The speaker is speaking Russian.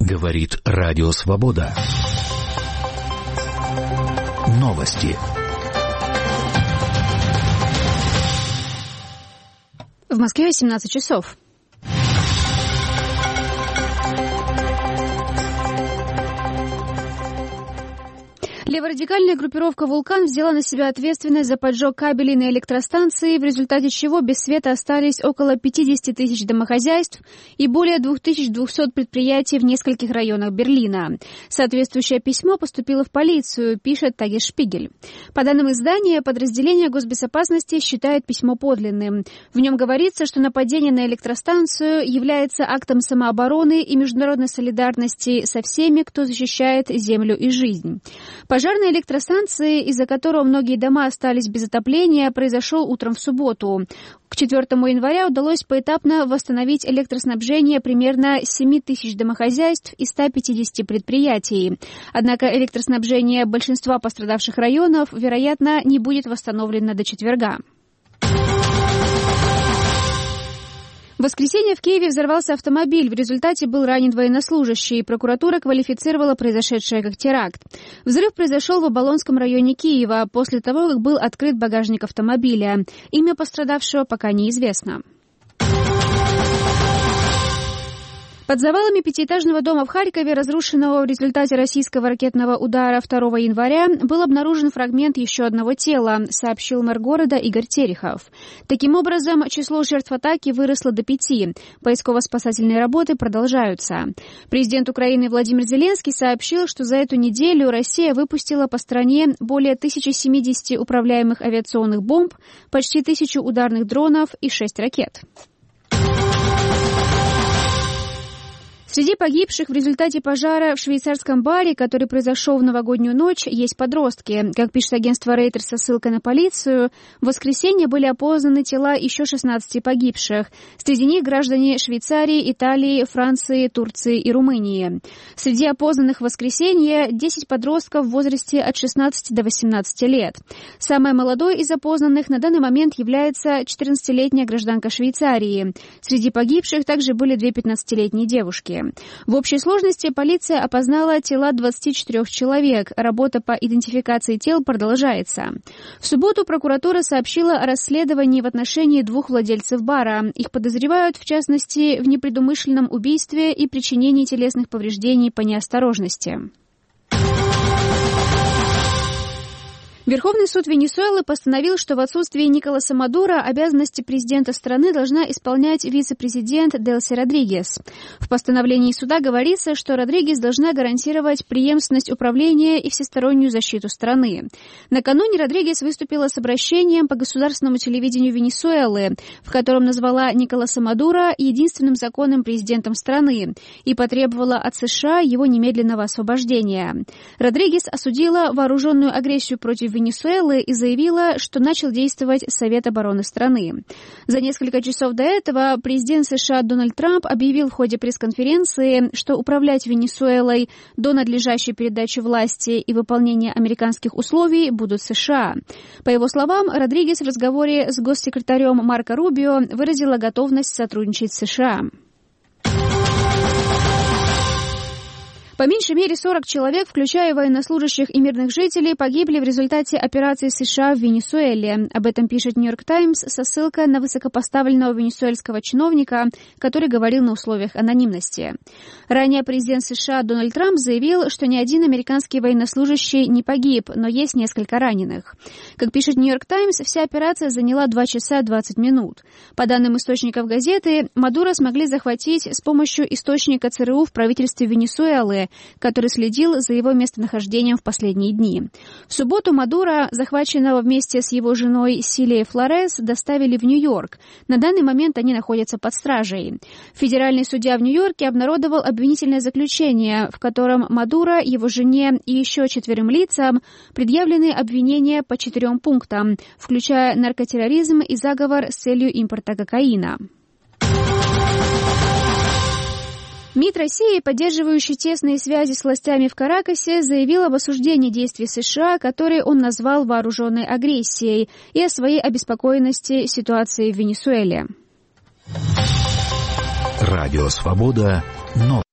Говорит Радио Свобода. Новости. В Москве 17 часов. Леворадикальная группировка «Вулкан» взяла на себя ответственность за поджог кабелей на электростанции, в результате чего без света остались около 50 тысяч домохозяйств и более 2200 предприятий в нескольких районах Берлина. Соответствующее письмо поступило в полицию, пишет Тагесшпигель. По данным издания, подразделение госбезопасности считает письмо подлинным. В нем говорится, что нападение на электростанцию является актом самообороны и международной солидарности со всеми, кто защищает землю и жизнь. Пожар на электростанции, из-за которого многие дома остались без отопления, произошел утром в субботу. К 4 января удалось поэтапно восстановить электроснабжение примерно 7 тысяч домохозяйств и 150 предприятий. Однако электроснабжение большинства пострадавших районов, вероятно, не будет восстановлено до четверга. В воскресенье в Киеве взорвался автомобиль. В результате был ранен военнослужащий. Прокуратура квалифицировала произошедшее как теракт. Взрыв произошел в Оболонском районе Киева после того, как был открыт багажник автомобиля. Имя пострадавшего пока неизвестно. Под завалами пятиэтажного дома в Харькове, разрушенного в результате российского ракетного удара 2 января, был обнаружен фрагмент еще одного тела, сообщил мэр города Игорь Терехов. Таким образом, число жертв атаки выросло до 5. Поисково-спасательные работы продолжаются. Президент Украины Владимир Зеленский сообщил, что за эту неделю Россия выпустила по стране более 1070 управляемых авиационных бомб, почти 1000 ударных дронов и 6 ракет. Среди погибших в результате пожара в швейцарском баре, который произошел в новогоднюю ночь, есть подростки. Как пишет агентство Reuters со ссылкой на полицию, в воскресенье были опознаны тела еще 16 погибших. Среди них граждане Швейцарии, Италии, Франции, Турции и Румынии. Среди опознанных в воскресенье 10 подростков в возрасте от 16 до 18 лет. Самой молодой из опознанных на данный момент является 14-летняя гражданка Швейцарии. Среди погибших также были 2 15-летние девушки. В общей сложности полиция опознала тела 24 человек. Работа по идентификации тел продолжается. В субботу прокуратура сообщила о расследовании в отношении 2 владельцев бара. Их подозревают, в частности, в непредумышленном убийстве и причинении телесных повреждений по неосторожности. Верховный суд Венесуэлы постановил, что в отсутствие Николаса Мадуро обязанности президента страны должна исполнять вице-президент Делси Родригес. В постановлении суда говорится, что Родригес должна гарантировать преемственность управления и всестороннюю защиту страны. Накануне Родригес выступила с обращением по государственному телевидению Венесуэлы, в котором назвала Николаса Мадуро единственным законным президентом страны и потребовала от США его немедленного освобождения. Родригес осудила вооруженную агрессию против Венесуэлы и заявила, что начал действовать Совет обороны страны. За несколько часов до этого президент США Дональд Трамп объявил в ходе пресс-конференции, что управлять Венесуэлой до надлежащей передачи власти и выполнения американских условий будут США. По его словам, Родригес в разговоре с госсекретарем Марко Рубио выразила готовность сотрудничать с США. По меньшей мере 40 человек, включая военнослужащих и мирных жителей, погибли в результате операции США в Венесуэле. Об этом пишет «Нью-Йорк Таймс» со ссылкой на высокопоставленного венесуэльского чиновника, который говорил на условиях анонимности. Ранее президент США Дональд Трамп заявил, что ни один американский военнослужащий не погиб, но есть несколько раненых. Как пишет «Нью-Йорк Таймс», вся операция заняла 2 часа 20 минут. По данным источников газеты, Мадуро смогли захватить с помощью источника ЦРУ в правительстве Венесуэлы, который следил за его местонахождением в последние дни. В субботу Мадуро, захваченного вместе с его женой Силией Флорес, доставили в Нью-Йорк. На данный момент они находятся под стражей. Федеральный судья в Нью-Йорке обнародовал обвинительное заключение, в котором Мадуро, его жене и еще 4 лицам предъявлены обвинения по 4 пунктам, включая наркотерроризм и заговор с целью импорта кокаина. МИД России, поддерживающий тесные связи с властями в Каракасе, заявил об осуждении действий США, которые он назвал вооруженной агрессией, и о своей обеспокоенности ситуацией в Венесуэле. Радио Свобода.